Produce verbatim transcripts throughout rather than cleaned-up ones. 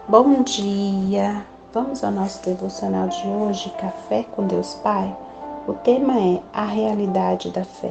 Bom dia! Vamos ao nosso devocional de hoje, Café com Deus Pai? O tema é a realidade da fé.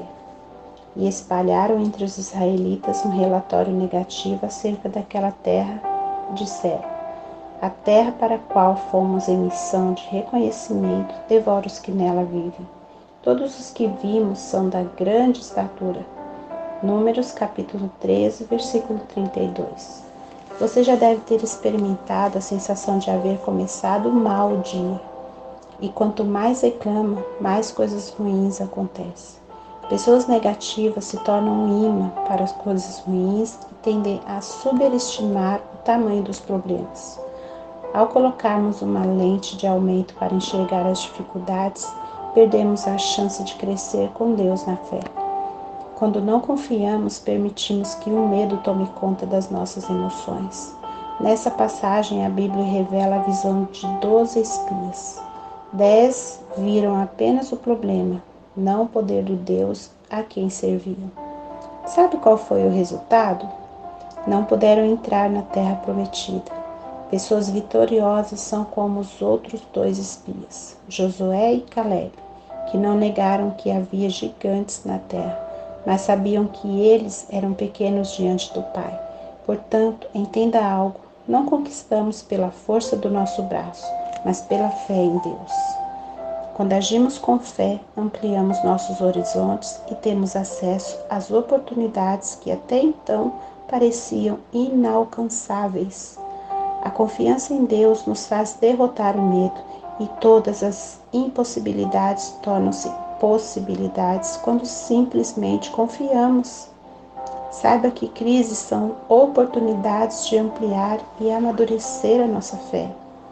E espalharam entre os israelitas um relatório negativo acerca daquela terra. Disseram: a terra para a qual fomos em missão de reconhecimento devora os que nela vivem. Todos os que vimos são da grande estatura. Números capítulo treze, versículo trinta e dois. Você já deve ter experimentado a sensação de haver começado mal o dia. E quanto mais reclama, mais coisas ruins acontecem. Pessoas negativas se tornam um imã para as coisas ruins e tendem a superestimar o tamanho dos problemas. Ao colocarmos uma lente de aumento para enxergar as dificuldades, perdemos a chance de crescer com Deus na fé. Quando não confiamos, permitimos que o medo tome conta das nossas emoções. Nessa passagem, a Bíblia revela a visão de doze espias. Dez viram apenas o problema, não o poder do Deus a quem serviam. Sabe qual foi o resultado? Não puderam entrar na terra prometida. Pessoas vitoriosas são como os outros dois espias, Josué e Caleb, que não negaram que havia gigantes na terra, mas sabiam que eles eram pequenos diante do Pai. Portanto, entenda algo, não conquistamos pela força do nosso braço, mas pela fé em Deus. Quando agimos com fé, ampliamos nossos horizontes e temos acesso às oportunidades que até então pareciam inalcançáveis. A confiança em Deus nos faz derrotar o medo e todas as impossibilidades tornam-se possibilidades quando simplesmente confiamos. Saiba que crises são oportunidades de ampliar e amadurecer a nossa fé.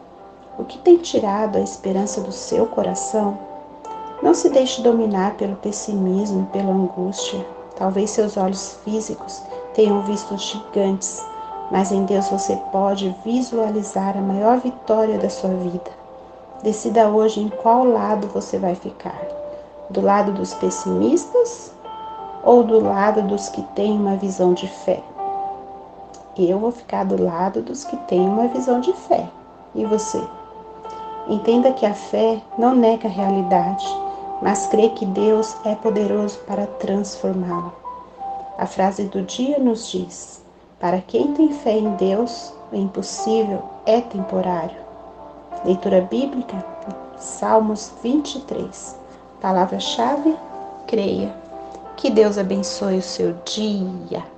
O que tem tirado a esperança do seu coração? Não se deixe dominar pelo pessimismo e pela angústia. Talvez seus olhos físicos tenham visto gigantes, mas em Deus você pode visualizar a maior vitória da sua vida. Decida hoje em qual lado você vai ficar. Do lado dos pessimistas ou do lado dos que têm uma visão de fé? Eu vou ficar do lado dos que têm uma visão de fé. E você? Entenda que a fé não nega a realidade, mas crê que Deus é poderoso para transformá-la. A frase do dia nos diz: para quem tem fé em Deus, o impossível é temporário. Leitura bíblica, Salmos vinte e três. Palavra-chave, creia. Que Deus abençoe o seu dia.